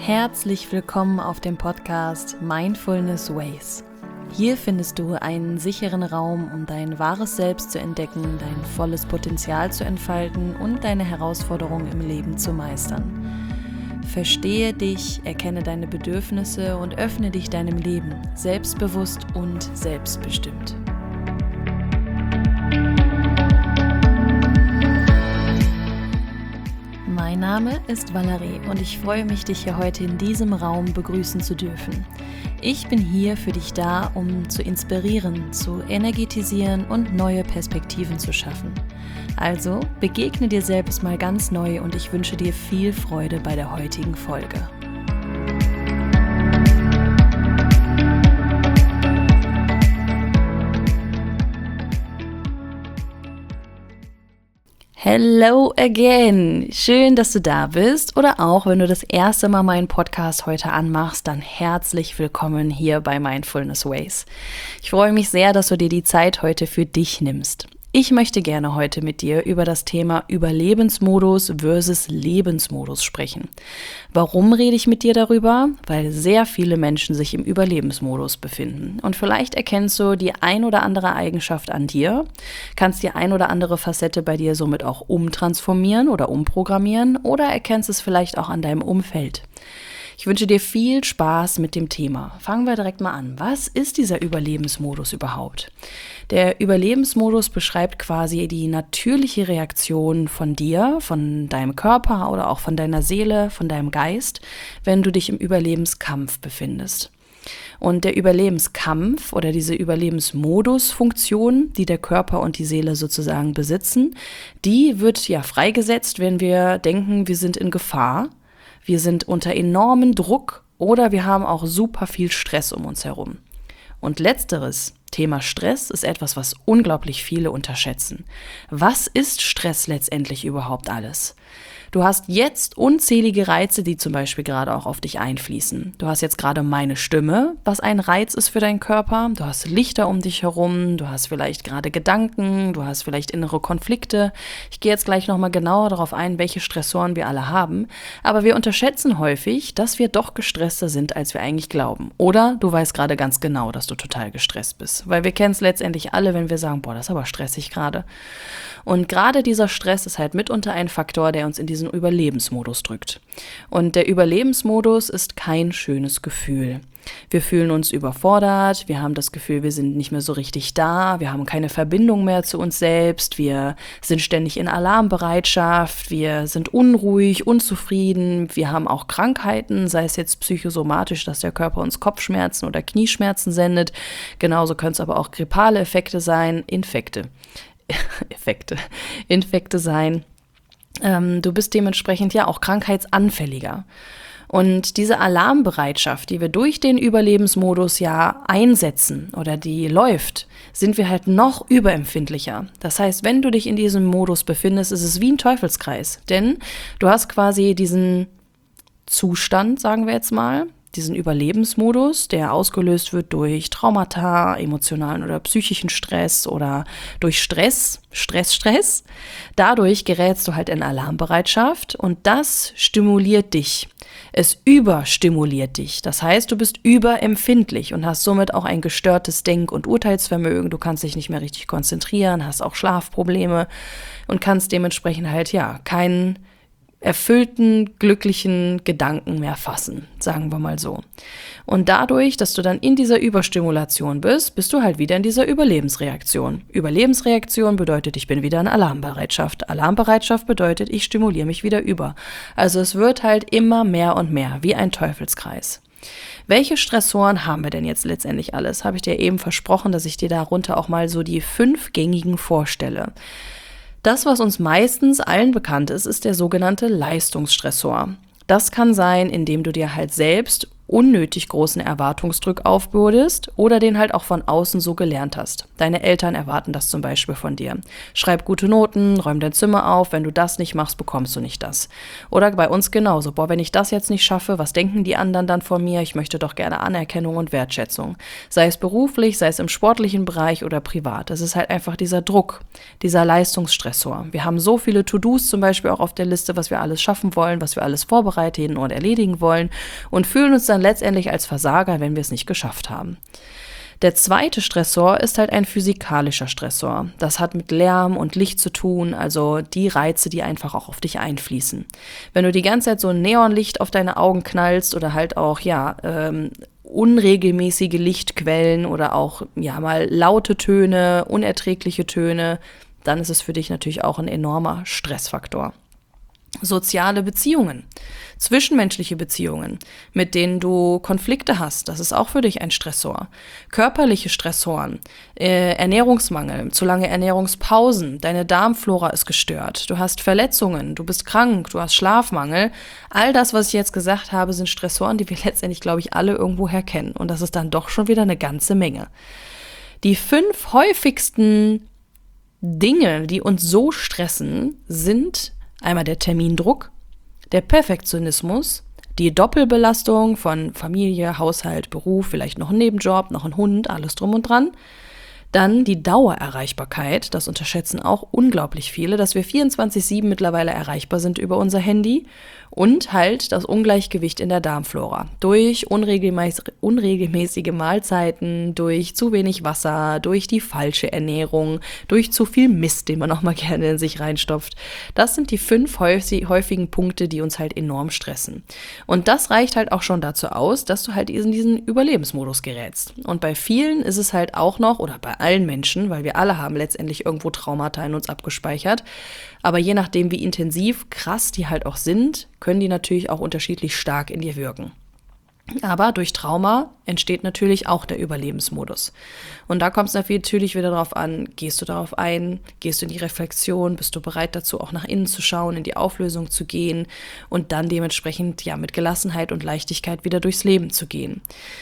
Herzlich willkommen auf dem Podcast Mindfulness Ways. Hier findest du einen sicheren Raum, um dein wahres Selbst zu entdecken, dein volles Potenzial zu entfalten und deine Herausforderungen im Leben zu meistern. Verstehe dich, erkenne deine Bedürfnisse und öffne dich deinem Leben, selbstbewusst und selbstbestimmt. Mein Name ist Valerie und ich freue mich, dich hier heute in diesem Raum begrüßen zu dürfen. Ich bin hier für dich da, um zu inspirieren, zu energetisieren und neue Perspektiven zu schaffen. Also begegne dir selbst mal ganz neu und ich wünsche dir viel Freude bei der heutigen Folge. Hello again! Schön, dass du da bist oder auch, wenn du das erste Mal meinen Podcast heute anmachst, dann herzlich willkommen hier bei Mindfulness Ways. Ich freue mich sehr, dass du dir die Zeit heute für dich nimmst. Ich möchte gerne heute mit dir über das Thema Überlebensmodus versus Lebensmodus sprechen. Warum rede ich mit dir darüber? Weil sehr viele Menschen sich im Überlebensmodus befinden. Und vielleicht erkennst du die ein oder andere Eigenschaft an dir, kannst die ein oder andere Facette bei dir somit auch umtransformieren oder umprogrammieren oder erkennst es vielleicht auch an deinem Umfeld. Ich wünsche dir viel Spaß mit dem Thema. Fangen wir direkt mal an. Was ist dieser Überlebensmodus überhaupt? Der Überlebensmodus beschreibt quasi die natürliche Reaktion von dir, von deinem Körper oder auch von deiner Seele, von deinem Geist, wenn du dich im Überlebenskampf befindest. Und der Überlebenskampf oder diese Überlebensmodus-Funktion, die der Körper und die Seele sozusagen besitzen, die wird ja freigesetzt, wenn wir denken, wir sind in Gefahr. Wir sind unter enormem Druck oder wir haben auch super viel Stress um uns herum. Und letzteres, Thema Stress, ist etwas, was unglaublich viele unterschätzen. Was ist Stress letztendlich überhaupt alles? Du hast jetzt unzählige Reize, die zum Beispiel gerade auch auf dich einfließen. Du hast jetzt gerade meine Stimme, was ein Reiz ist für deinen Körper. Du hast Lichter um dich herum, du hast vielleicht gerade Gedanken, du hast vielleicht innere Konflikte. Ich gehe jetzt gleich nochmal genauer darauf ein, welche Stressoren wir alle haben. Aber wir unterschätzen häufig, dass wir doch gestresster sind, als wir eigentlich glauben. Oder du weißt gerade ganz genau, dass du total gestresst bist. Weil wir kennen es letztendlich alle, wenn wir sagen, boah, das ist aber stressig gerade. Und gerade dieser Stress ist halt mitunter ein Faktor, der uns in diesen Überlebensmodus drückt. Und der Überlebensmodus ist kein schönes Gefühl. Wir fühlen uns überfordert, wir haben das Gefühl, wir sind nicht mehr so richtig da, wir haben keine Verbindung mehr zu uns selbst, wir sind ständig in Alarmbereitschaft, wir sind unruhig, unzufrieden, wir haben auch Krankheiten, sei es jetzt psychosomatisch, dass der Körper uns Kopfschmerzen oder Knieschmerzen sendet. Genauso können es aber auch grippale Effekte sein, Infekte sein. Du bist dementsprechend ja auch krankheitsanfälliger. Und diese Alarmbereitschaft, die wir durch den Überlebensmodus ja einsetzen oder die läuft, sind wir halt noch überempfindlicher. Das heißt, wenn du dich in diesem Modus befindest, ist es wie ein Teufelskreis. Denn du hast quasi diesen Zustand, sagen wir jetzt mal, diesen Überlebensmodus, der ausgelöst wird durch Traumata, emotionalen oder psychischen Stress oder durch Stress. Dadurch gerätst du halt in Alarmbereitschaft und das stimuliert dich. Es überstimuliert dich. Das heißt, du bist überempfindlich und hast somit auch ein gestörtes Denk- und Urteilsvermögen. Du kannst dich nicht mehr richtig konzentrieren, hast auch Schlafprobleme und kannst dementsprechend halt keinen erfüllten, glücklichen Gedanken mehr fassen, sagen wir mal so. Und dadurch, dass du dann in dieser Überstimulation bist, bist du halt wieder in dieser Überlebensreaktion. Überlebensreaktion bedeutet, ich bin wieder in Alarmbereitschaft. Alarmbereitschaft bedeutet, ich stimuliere mich wieder über. Also es wird halt immer mehr und mehr, wie ein Teufelskreis. Welche Stressoren haben wir denn jetzt letztendlich alles? Habe ich dir eben versprochen, dass ich dir darunter auch mal so die 5 gängigen vorstelle. Das, was uns meistens allen bekannt ist, ist der sogenannte Leistungsstressor. Das kann sein, indem du dir halt selbst unnötig großen Erwartungsdruck aufbürdest oder den halt auch von außen so gelernt hast. Deine Eltern erwarten das zum Beispiel von dir. Schreib gute Noten, räum dein Zimmer auf, wenn du das nicht machst, bekommst du nicht das. Oder bei uns genauso. Boah, wenn ich das jetzt nicht schaffe, was denken die anderen dann von mir? Ich möchte doch gerne Anerkennung und Wertschätzung. Sei es beruflich, sei es im sportlichen Bereich oder privat. Das ist halt einfach dieser Druck, dieser Leistungsstressor. Wir haben so viele To-Dos zum Beispiel auch auf der Liste, was wir alles schaffen wollen, was wir alles vorbereiten und erledigen wollen und fühlen uns dann letztendlich als Versager, wenn wir es nicht geschafft haben. Der zweite Stressor ist halt ein physikalischer Stressor. Das hat mit Lärm und Licht zu tun, also die Reize, die einfach auch auf dich einfließen. Wenn du die ganze Zeit so ein Neonlicht auf deine Augen knallst oder halt auch, unregelmäßige Lichtquellen oder auch, mal laute Töne, unerträgliche Töne, dann ist es für dich natürlich auch ein enormer Stressfaktor. Soziale Beziehungen, zwischenmenschliche Beziehungen, mit denen du Konflikte hast, das ist auch für dich ein Stressor. Körperliche Stressoren, Ernährungsmangel, zu lange Ernährungspausen, deine Darmflora ist gestört, du hast Verletzungen, du bist krank, du hast Schlafmangel. All das, was ich jetzt gesagt habe, sind Stressoren, die wir letztendlich, glaube ich, alle irgendwoher kennen. Und das ist dann doch schon wieder eine ganze Menge. Die 5 häufigsten Dinge, die uns so stressen, sind einmal der Termindruck, der Perfektionismus, die Doppelbelastung von Familie, Haushalt, Beruf, vielleicht noch ein Nebenjob, noch ein Hund, alles drum und dran. Dann die Dauererreichbarkeit, das unterschätzen auch unglaublich viele, dass wir 24/7 mittlerweile erreichbar sind über unser Handy. Und halt das Ungleichgewicht in der Darmflora. Durch unregelmäßige Mahlzeiten, durch zu wenig Wasser, durch die falsche Ernährung, durch zu viel Mist, den man auch mal gerne in sich reinstopft. Das sind die 5 häufigen Punkte, die uns halt enorm stressen. Und das reicht halt auch schon dazu aus, dass du halt in diesen Überlebensmodus gerätst. Und bei vielen ist es halt auch noch, oder bei allen Menschen, weil wir alle haben letztendlich irgendwo Traumata in uns abgespeichert, aber je nachdem, wie intensiv, krass die halt auch sind, können die natürlich auch unterschiedlich stark in dir wirken. Aber durch Trauma entsteht natürlich auch der Überlebensmodus. Und da kommt es natürlich wieder darauf an, gehst du darauf ein, gehst du in die Reflexion, bist du bereit dazu, auch nach innen zu schauen, in die Auflösung zu gehen und dann dementsprechend mit Gelassenheit und Leichtigkeit wieder durchs Leben zu gehen.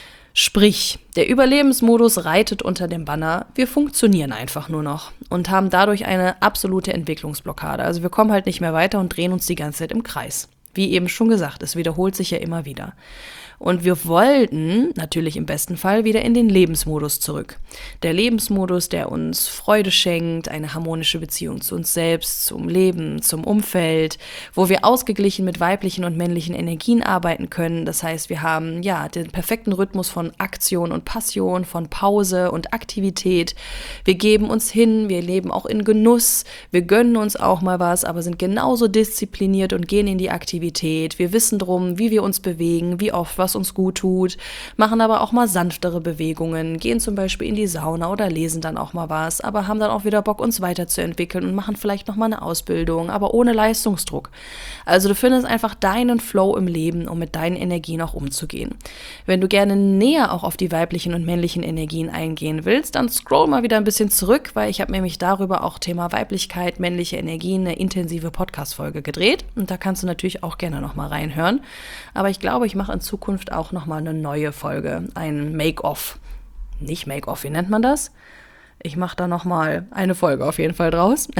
Sprich, der Überlebensmodus reitet unter dem Banner, wir funktionieren einfach nur noch und haben dadurch eine absolute Entwicklungsblockade. Also wir kommen halt nicht mehr weiter und drehen uns die ganze Zeit im Kreis. Wie eben schon gesagt, es wiederholt sich ja immer wieder. Und wir wollten natürlich im besten Fall wieder in den Lebensmodus zurück. Der Lebensmodus, der uns Freude schenkt, eine harmonische Beziehung zu uns selbst, zum Leben, zum Umfeld, wo wir ausgeglichen mit weiblichen und männlichen Energien arbeiten können. Das heißt, wir haben den perfekten Rhythmus von Aktion und Passion, von Pause und Aktivität. Wir geben uns hin, wir leben auch in Genuss, wir gönnen uns auch mal was, aber sind genauso diszipliniert und gehen in die Aktivität. Wir wissen drum, wie wir uns bewegen, wie oft, was uns gut tut, machen aber auch mal sanftere Bewegungen, gehen zum Beispiel in die Sauna oder lesen dann auch mal was, aber haben dann auch wieder Bock, uns weiterzuentwickeln und machen vielleicht noch mal eine Ausbildung, aber ohne Leistungsdruck. Also du findest einfach deinen Flow im Leben, um mit deinen Energien auch umzugehen. Wenn du gerne näher auch auf die weiblichen und männlichen Energien eingehen willst, dann scroll mal wieder ein bisschen zurück, weil ich habe nämlich darüber auch Thema Weiblichkeit, männliche Energien, eine intensive Podcast-Folge gedreht und da kannst du natürlich auch gerne noch mal reinhören. Aber ich glaube, ich mache in Zukunft auch nochmal eine neue Folge, ein Make-off. Nicht Make-off, wie nennt man das? Ich mache da nochmal eine Folge auf jeden Fall draus,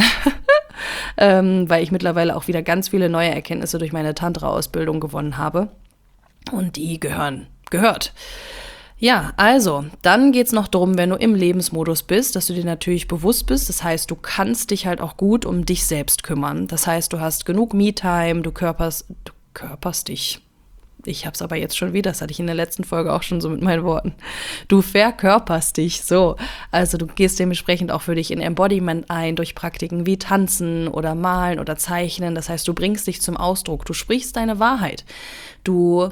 weil ich mittlerweile auch wieder ganz viele neue Erkenntnisse durch meine Tantra-Ausbildung gewonnen habe und die gehört. Ja, also, dann geht's noch darum, wenn du im Lebensmodus bist, dass du dir natürlich bewusst bist. Das heißt, du kannst dich halt auch gut um dich selbst kümmern. Das heißt, du hast genug Me-Time, du körperst dich. Ich hab's aber jetzt schon wieder, das hatte ich in der letzten Folge auch schon so mit meinen Worten. Du verkörperst dich so. Also du gehst dementsprechend auch für dich in Embodiment ein, durch Praktiken wie Tanzen oder Malen oder Zeichnen. Das heißt, du bringst dich zum Ausdruck, du sprichst deine Wahrheit. Du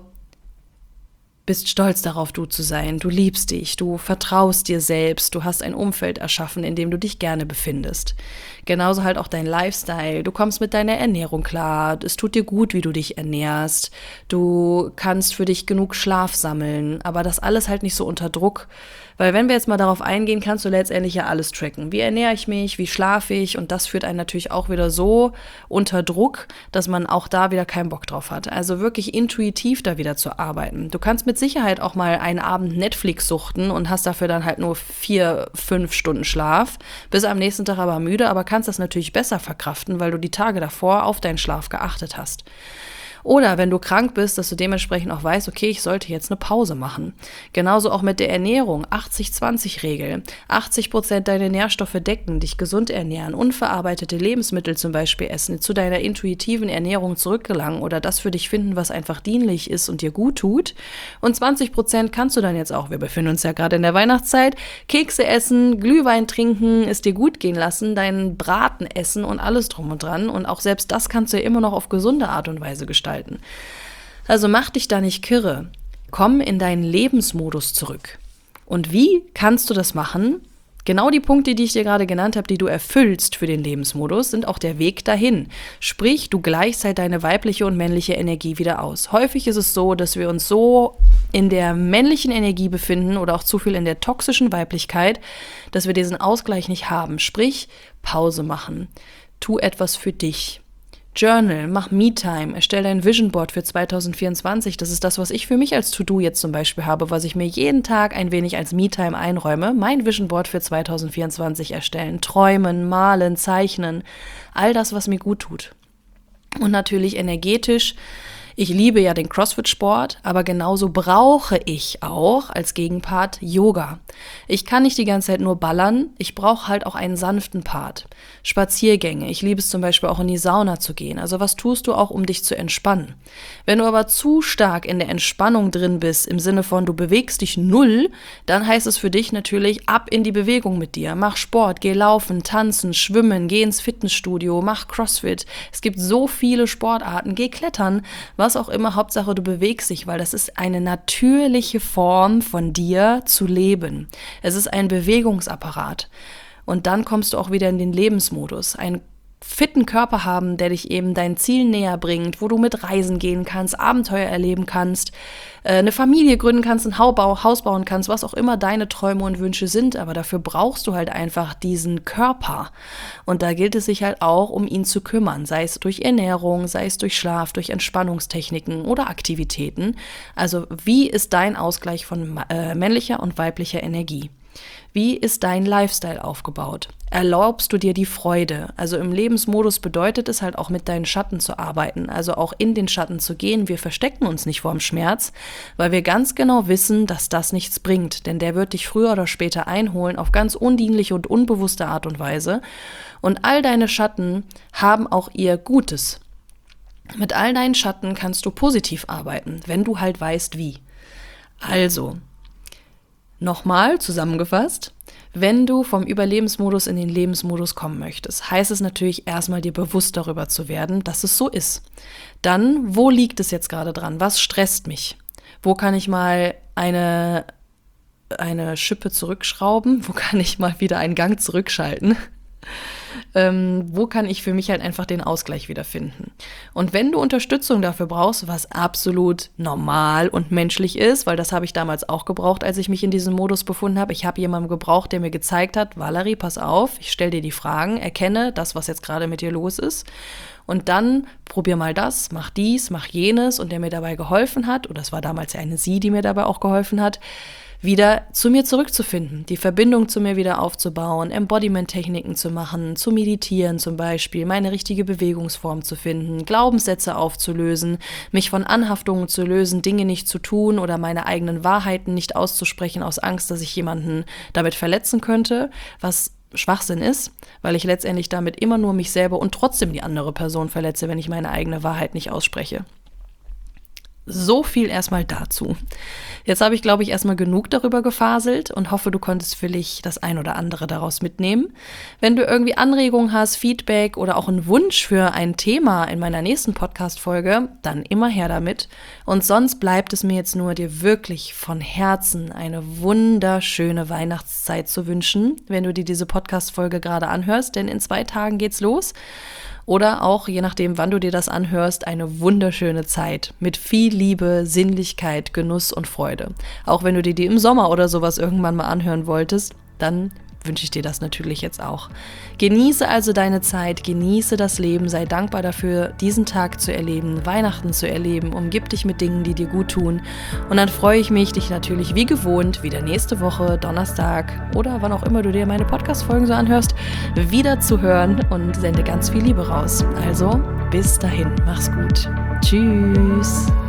bist stolz darauf, du zu sein, du liebst dich, du vertraust dir selbst, du hast ein Umfeld erschaffen, in dem du dich gerne befindest. Genauso halt auch dein Lifestyle, du kommst mit deiner Ernährung klar, es tut dir gut, wie du dich ernährst, du kannst für dich genug Schlaf sammeln, aber das alles halt nicht so unter Druck, Weil wenn wir jetzt mal darauf eingehen, kannst du letztendlich ja alles tracken. Wie ernähre ich mich, wie schlafe ich? Und das führt einen natürlich auch wieder so unter Druck, dass man auch da wieder keinen Bock drauf hat. Also wirklich intuitiv da wieder zu arbeiten. Du kannst mit Sicherheit auch mal einen Abend Netflix suchten und hast dafür dann halt nur 4-5 Stunden Schlaf, bist am nächsten Tag aber müde, aber kannst das natürlich besser verkraften, weil du die Tage davor auf deinen Schlaf geachtet hast. Oder wenn du krank bist, dass du dementsprechend auch weißt, okay, ich sollte jetzt eine Pause machen. Genauso auch mit der Ernährung, 80-20-Regel. 80% deine Nährstoffe decken, dich gesund ernähren, unverarbeitete Lebensmittel zum Beispiel essen, zu deiner intuitiven Ernährung zurückgelangen oder das für dich finden, was einfach dienlich ist und dir gut tut. Und 20% kannst du dann jetzt auch, wir befinden uns ja gerade in der Weihnachtszeit, Kekse essen, Glühwein trinken, es dir gut gehen lassen, deinen Braten essen und alles drum und dran. Und auch selbst das kannst du ja immer noch auf gesunde Art und Weise gestalten. Also mach dich da nicht kirre. Komm in deinen Lebensmodus zurück. Und wie kannst du das machen? Genau die Punkte, die ich dir gerade genannt habe, die du erfüllst für den Lebensmodus, sind auch der Weg dahin. Sprich, du gleichst halt deine weibliche und männliche Energie wieder aus. Häufig ist es so, dass wir uns so in der männlichen Energie befinden oder auch zu viel in der toxischen Weiblichkeit, dass wir diesen Ausgleich nicht haben. Sprich, Pause machen. Tu etwas für dich. Journal, mach Me-Time, erstell dein Vision Board für 2024. Das ist das, was ich für mich als To-Do jetzt zum Beispiel habe, was ich mir jeden Tag ein wenig als Me-Time einräume. Mein Vision Board für 2024 erstellen, träumen, malen, zeichnen, all das, was mir gut tut. Und natürlich energetisch. Ich liebe ja den CrossFit-Sport, aber genauso brauche ich auch als Gegenpart Yoga. Ich kann nicht die ganze Zeit nur ballern, ich brauche halt auch einen sanften Part. Spaziergänge, ich liebe es zum Beispiel auch in die Sauna zu gehen. Also was tust du auch, um dich zu entspannen? Wenn du aber zu stark in der Entspannung drin bist, im Sinne von du bewegst dich null, dann heißt es für dich natürlich ab in die Bewegung mit dir. Mach Sport, geh laufen, tanzen, schwimmen, geh ins Fitnessstudio, mach CrossFit. Es gibt so viele Sportarten, geh klettern, was auch immer, Hauptsache du bewegst dich, weil das ist eine natürliche Form von dir zu leben. Es ist ein Bewegungsapparat. Und dann kommst du auch wieder in den Lebensmodus. Einen fitten Körper haben, der dich eben dein Ziel näher bringt, wo du mit reisen gehen kannst, Abenteuer erleben kannst, eine Familie gründen kannst, ein Haus bauen kannst, was auch immer deine Träume und Wünsche sind. Aber dafür brauchst du halt einfach diesen Körper. Und da gilt es sich halt auch, um ihn zu kümmern, sei es durch Ernährung, sei es durch Schlaf, durch Entspannungstechniken oder Aktivitäten. Also wie ist dein Ausgleich von männlicher und weiblicher Energie? Wie ist dein Lifestyle aufgebaut? Erlaubst du dir die Freude? Also im Lebensmodus bedeutet es halt auch mit deinen Schatten zu arbeiten, also auch in den Schatten zu gehen. Wir verstecken uns nicht vorm Schmerz, weil wir ganz genau wissen, dass das nichts bringt, denn der wird dich früher oder später einholen auf ganz undienliche und unbewusste Art und Weise. Und all deine Schatten haben auch ihr Gutes. Mit all deinen Schatten kannst du positiv arbeiten, wenn du halt weißt, wie. Also, nochmal zusammengefasst, wenn du vom Überlebensmodus in den Lebensmodus kommen möchtest, heißt es natürlich erstmal dir bewusst darüber zu werden, dass es so ist. Dann, wo liegt es jetzt gerade dran? Was stresst mich? Wo kann ich mal eine Schippe zurückschrauben? Wo kann ich mal wieder einen Gang zurückschalten? Wo kann ich für mich halt einfach den Ausgleich wiederfinden? Und wenn du Unterstützung dafür brauchst, was absolut normal und menschlich ist, weil das habe ich damals auch gebraucht, als ich mich in diesem Modus befunden habe. Ich habe jemanden gebraucht, der mir gezeigt hat, Valerie, pass auf, ich stelle dir die Fragen, erkenne das, was jetzt gerade mit dir los ist. Und dann probier mal das, mach dies, mach jenes und der mir dabei geholfen hat, und das war damals ja eine Sie, die mir dabei auch geholfen hat, wieder zu mir zurückzufinden, die Verbindung zu mir wieder aufzubauen, Embodiment-Techniken zu machen, zu meditieren zum Beispiel, meine richtige Bewegungsform zu finden, Glaubenssätze aufzulösen, mich von Anhaftungen zu lösen, Dinge nicht zu tun oder meine eigenen Wahrheiten nicht auszusprechen aus Angst, dass ich jemanden damit verletzen könnte, was Schwachsinn ist, weil ich letztendlich damit immer nur mich selber und trotzdem die andere Person verletze, wenn ich meine eigene Wahrheit nicht ausspreche. So viel erstmal dazu. Jetzt habe ich, glaube ich, erstmal genug darüber gefaselt und hoffe, du konntest für dich das ein oder andere daraus mitnehmen. Wenn du irgendwie Anregungen hast, Feedback oder auch einen Wunsch für ein Thema in meiner nächsten Podcast-Folge, dann immer her damit. Und sonst bleibt es mir jetzt nur, dir wirklich von Herzen eine wunderschöne Weihnachtszeit zu wünschen, wenn du dir diese Podcast-Folge gerade anhörst, denn in 2 Tagen geht's los. Oder auch, je nachdem, wann du dir das anhörst, eine wunderschöne Zeit mit viel Liebe, Sinnlichkeit, Genuss und Freude. Auch wenn du dir die im Sommer oder sowas irgendwann mal anhören wolltest, dann wünsche ich dir das natürlich jetzt auch. Genieße also deine Zeit, genieße das Leben, sei dankbar dafür, diesen Tag zu erleben, Weihnachten zu erleben, umgib dich mit Dingen, die dir gut tun. Und dann freue ich mich, dich natürlich wie gewohnt wieder nächste Woche, Donnerstag oder wann auch immer du dir meine Podcast-Folgen so anhörst, wieder zu hören und sende ganz viel Liebe raus. Also, bis dahin, mach's gut. Tschüss.